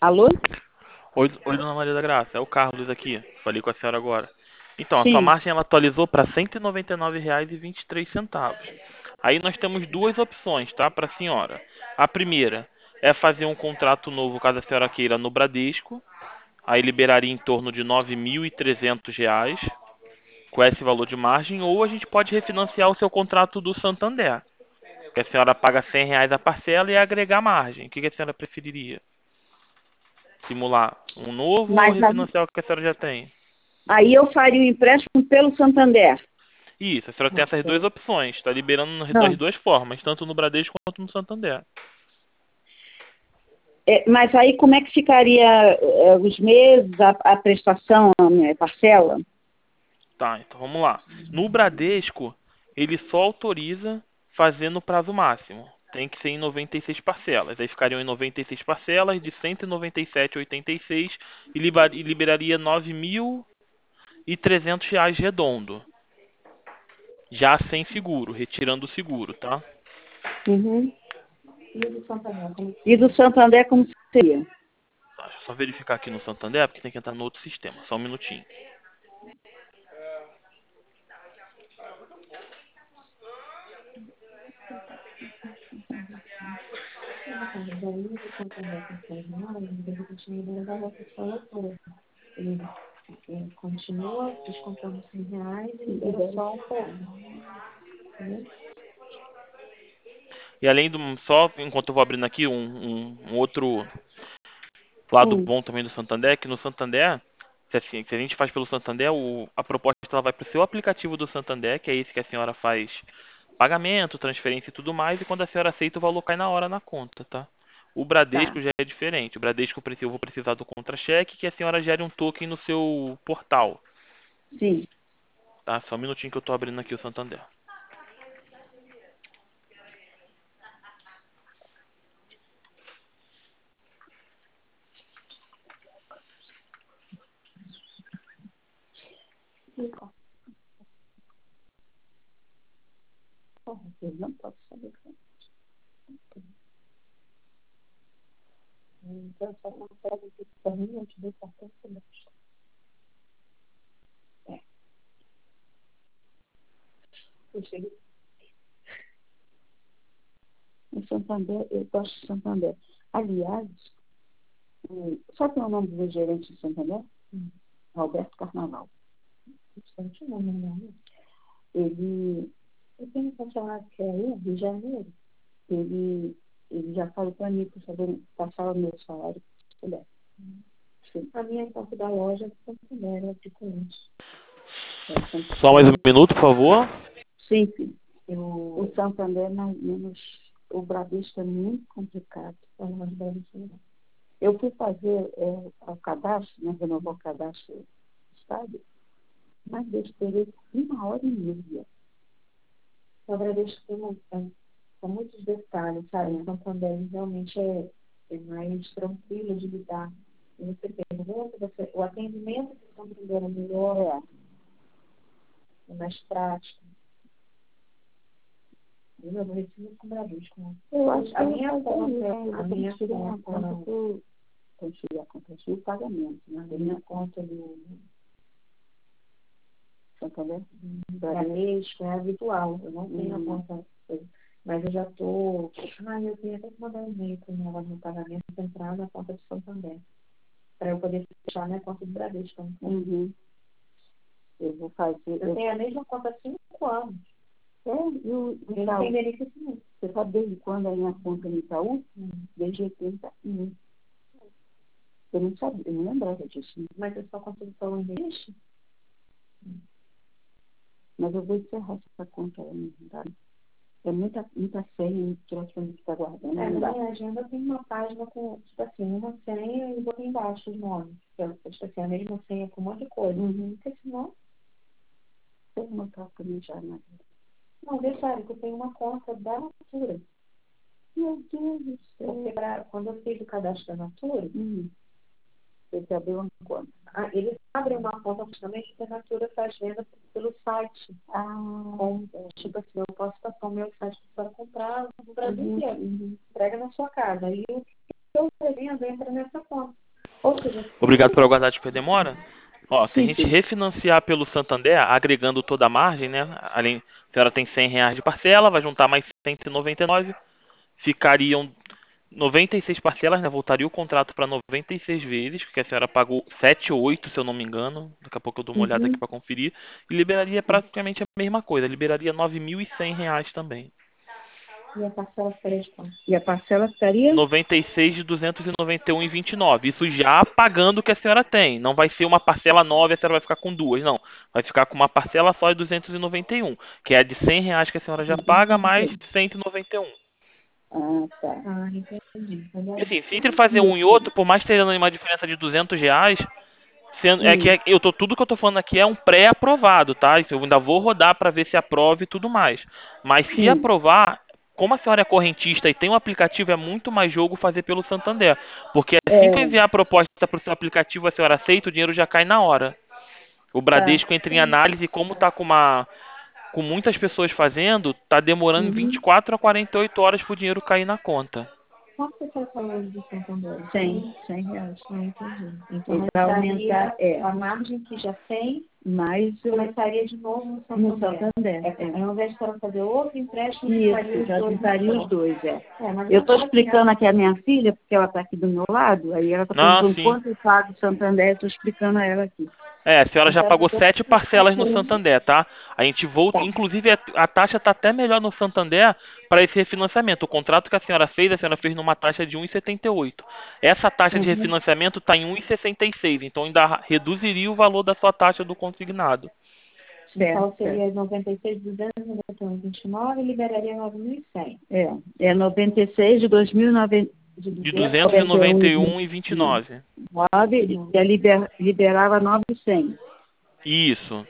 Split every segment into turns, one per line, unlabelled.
Alô?
Oi, dona Maria da Graça, é o Carlos aqui. Falei com a senhora agora. Então, a sua
Sim.
margem ela atualizou para R$ 199,23. Aí nós temos duas opções, tá, para a senhora. A primeira é fazer um contrato novo, caso a senhora queira, no Bradesco. Aí liberaria em torno de R$ 9.300 com esse valor de margem. Ou a gente pode refinanciar o seu contrato do Santander, que a senhora paga R$ 100 a parcela e agregar margem. O que a senhora preferiria? Simular um novo ou
Mas
refinanciar o que a senhora já tem?
aí eu faria o empréstimo pelo Santander.
Isso, a senhora tem essas duas opções. Está liberando
Não.
das duas formas, tanto no Bradesco quanto no Santander.
Mas aí como é que ficaria os meses, a prestação, a minha parcela?
Tá, então vamos lá. No Bradesco, ele só autoriza fazendo prazo máximo. Tem que ser em 96 parcelas. Aí ficariam em 96 parcelas de 197,86 e liberaria R$ 9.300 redondo. Já sem seguro, retirando o seguro, tá?
Uhum. E do Santander como seria?
Tá, deixa eu só verificar aqui no Santander, porque tem que entrar no outro sistema. Só um minutinho. E além do. Só enquanto eu vou abrindo aqui um outro lado
Hum,
bom também do Santander, é que no Santander, se a gente faz pelo Santander, a proposta ela vai para o seu aplicativo do Santander, que é esse que a senhora faz pagamento, transferência e tudo mais, e quando a senhora aceita, o valor cai na hora na conta, tá? O
tá.
Bradesco já é diferente. O Bradesco eu vou precisar do contra-cheque, que a senhora gere um token no seu portal,
Sim.
tá? Só um minutinho que eu estou abrindo aqui o Santander.
Eu não posso saber. Então, só consegue que para mim, eu te dei cartão celeste. É. Eu cheguei no Santander, eu gosto de Santander. Aliás, sabe o nome do gerente de Santander? Roberto Carnaval. Bastante nome, né? Ele, eu tenho um funcionário que é aí, de janeiro. Ele, ele já falou para mim para saber passar o meu salário, se puder. Sim. A minha conta da loja é Santander, é de cliente.
Só mais um minuto, por favor.
Sim, sim. O Santander, mais ou menos, o Bradesco é muito complicado. Eu fui fazer o cadastro, né, renovar o cadastro do Estado, mas eu esperei 1 hora e meia. O Bradesco tem muitos detalhes, sabe? O Santander realmente é mais tranquilo de lidar. E você pergunta, o atendimento do Santander é melhor, é mais prático. Eu não preciso com o Bradesco, né? Eu acho que a minha conta transferir a conta de pagamento, né? A minha conta do Santander, Bradesco é habitual, eu não tenho a conta, mas eu já estou. Eu tenho até que mandar um e-mail para ela no pagamento entrar na conta do Santander, para eu poder fechar minha conta do Bradesco. Uhum. Eu vou fazer. Eu tenho a mesma conta há 5 anos. Eu não tenho benefício nenhum. Você sabe desde quando a minha conta no Itaú? Desde 81. Eu não sabia, eu não lembrava disso. Mas a sua conta do Itaú ainda existe? Mas eu vou encerrar essa conta aí, tá? É muita senha que eu tenho que estar guardando. Na minha agenda tem uma página com, tipo assim, uma senha e botei embaixo os nomes. Tipo assim, a mesma senha com um monte de coisa. Porque senão, tem uma troca também já, né? Não, detalhe, que eu tenho uma conta da Natura. Meu Deus do céu. Porque quando eu fiz o cadastro da Natura, você abriu uma conta. Eles abrem uma conta justamente porque a Natura faz venda pelo site. Tipo assim, eu posso passar o meu site para comprar no Brasil inteiro. Entrega na sua casa. Aí eu revendo entra nessa conta. Ou seja,
Obrigado por aguardar de demora. Ó, se a
sim,
gente
sim.
refinanciar pelo Santander, agregando toda a margem, né? Além, a senhora tem R$ 100 de parcela, vai juntar mais 199, ficariam 96 parcelas, né? Voltaria o contrato para 96 vezes, porque a senhora pagou 7 ou 8, se eu não me engano. Daqui a pouco eu dou uma olhada aqui
Uhum.
para conferir. E liberaria praticamente a mesma coisa, liberaria R$ 9.100 também.
E a parcela ficaria de quanto? E a parcela ficaria?
96 de 291,29. Isso já pagando o que a senhora tem. Não vai ser uma parcela nova e a senhora vai ficar com duas, não. Vai ficar com uma parcela só de 291, que é a de R$ 100 que a senhora já paga, mais 191.
Ah, tá. Ah, entendi.
E assim, se entre fazer um e outro, por mais que tenha uma diferença de R$ 200, tudo que eu tô falando aqui é um pré-aprovado, tá? Isso eu ainda vou rodar para ver se aprova e tudo mais. Mas se
Sim.
aprovar, como a senhora é correntista e tem um aplicativo, é muito mais jogo fazer pelo Santander. Porque assim que eu
É,
enviar a proposta para o seu aplicativo, a senhora aceita, o dinheiro já cai na hora. O
tá.
Bradesco entra em análise e como tá com muitas pessoas fazendo, tá demorando
Uhum.
24 a 48 horas para o dinheiro cair na conta.
Quanto você está falando do Santander? 100 reais. Ah, entendi. Então, vai aumentar, a margem que já tem, mais começaria de novo no Santander. No Santander. Ao invés de ela fazer outro empréstimo, isso, já juntaria os dois, eu estou explicando aqui a minha filha, porque ela está aqui do meu lado, aí ela está
Ah,
perguntando
sim.
quanto eu pago do Santander, estou explicando a ela aqui.
É, a senhora já
Então,
pagou
eu
7 parcelas no
tô...
Santander, tá? A gente volta,
Tá.
inclusive a taxa está até melhor no Santander para esse refinanciamento. O contrato que a senhora fez numa taxa de 1,78. Essa taxa de
Uhum.
refinanciamento está em 1,66, então ainda reduziria o valor da sua taxa do consignado.
Então, seria 96, 291, 29 e liberaria 9.100. É 96 de 2009, de
De
291,29
291,29.
liberava 9.100.
Isso.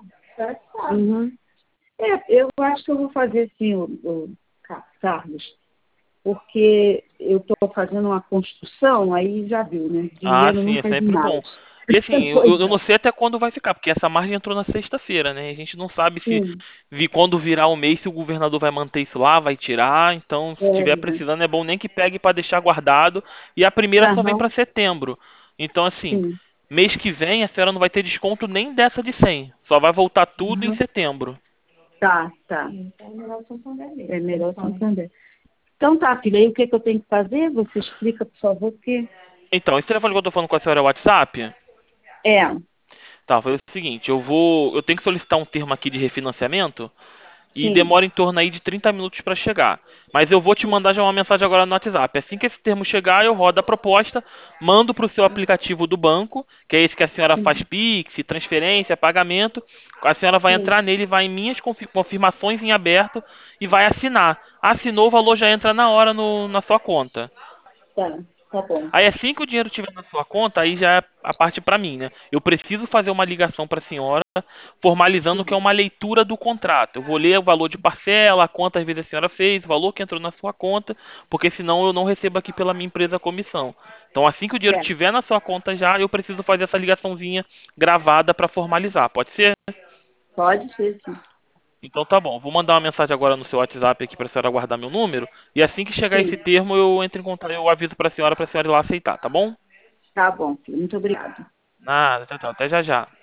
Uhum. Eu acho que eu vou fazer sim, Carlos, porque eu estou fazendo uma construção, aí já viu, né?
Ah,
Dinheiro
sim, é
nunca é
sempre bom.
demais.
E assim,
Pois
eu não
é.
sei até quando vai ficar, porque essa margem entrou na sexta-feira, né? A gente não sabe se
Sim.
quando virar o mês, se o governador vai manter isso lá, vai tirar. Então, se estiver
É,
precisando, é bom nem que pegue para deixar guardado. E a primeira só vem
aham,
para setembro. Então, assim,
sim.
mês que vem a senhora não vai ter desconto nem dessa de 100. Só vai voltar tudo em
Uhum.
setembro.
Tá, tá. Então, é melhor Santander mesmo. É melhor Santander. Então tá, filha, aí o que eu tenho que fazer? Você explica, por favor, porque...
Então, esse telefone que eu tô falando com a senhora é o WhatsApp?
É,
Tá, foi o seguinte, eu tenho que solicitar um termo aqui de refinanciamento. E
sim.
demora em torno aí de 30 minutos para chegar. Mas eu vou te mandar já uma mensagem agora no WhatsApp. Assim que esse termo chegar, eu rodo a proposta, mando para o seu aplicativo do banco, que é esse que a senhora faz
Sim.
Pix, transferência, pagamento. A senhora vai
Sim.
entrar nele, vai em minhas confirmações em aberto e vai assinar. Assinou, o valor já entra na hora na sua conta.
Tá, tá bom.
Aí assim que o dinheiro estiver na sua conta, aí já é a parte para mim, né? Eu preciso fazer uma ligação para a senhora, formalizando que é
Sim.
uma leitura do contrato. Eu vou ler o valor de parcela, quantas vezes a senhora fez, o valor que entrou na sua conta, porque senão eu não recebo aqui pela minha empresa a comissão. Então assim que o dinheiro
Certo.
estiver na sua conta já, eu preciso fazer essa ligaçãozinha gravada para formalizar. Pode ser?
Pode ser, sim.
Então tá bom. Vou mandar uma mensagem agora no seu WhatsApp aqui para a senhora guardar meu número. E assim que chegar esse
Sim.
termo, eu entro em contato, eu aviso para a senhora ir lá aceitar, tá bom?
Tá bom, filho. Muito obrigada.
Nada, tchau, tchau. Até já já.